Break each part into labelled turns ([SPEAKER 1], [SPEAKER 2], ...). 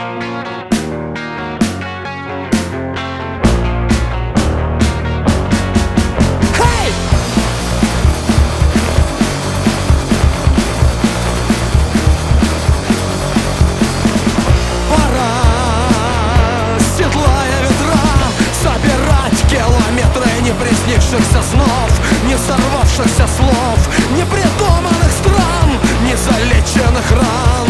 [SPEAKER 1] Приснившихся снов, не сорвавшихся слов, непридуманных стран, незалеченных ран.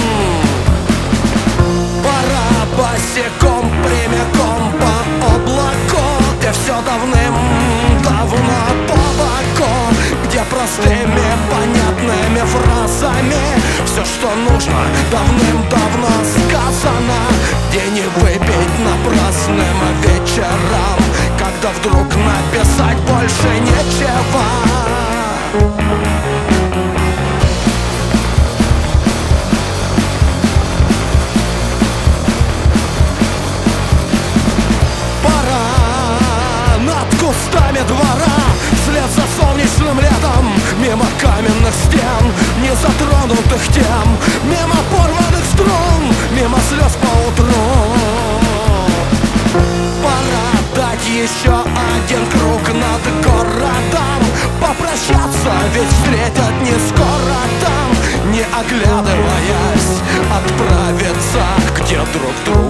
[SPEAKER 1] Пора босиком прямиком по облаку, где все давным-давно по боку, где простыми понятными фразами все, что нужно, давным-давно сказано, где не выпить напрасным вечерам, когда вдруг написать больше нечего. Пора над кустами двора, вслед за солнечным летом, мимо каменных стен, незатронутых тем, мимо порванных струн, мимо слез по утру. Еще один круг над городом, попрощаться, ведь встретят не скоро там, не оглядываясь, отправиться, где друг друга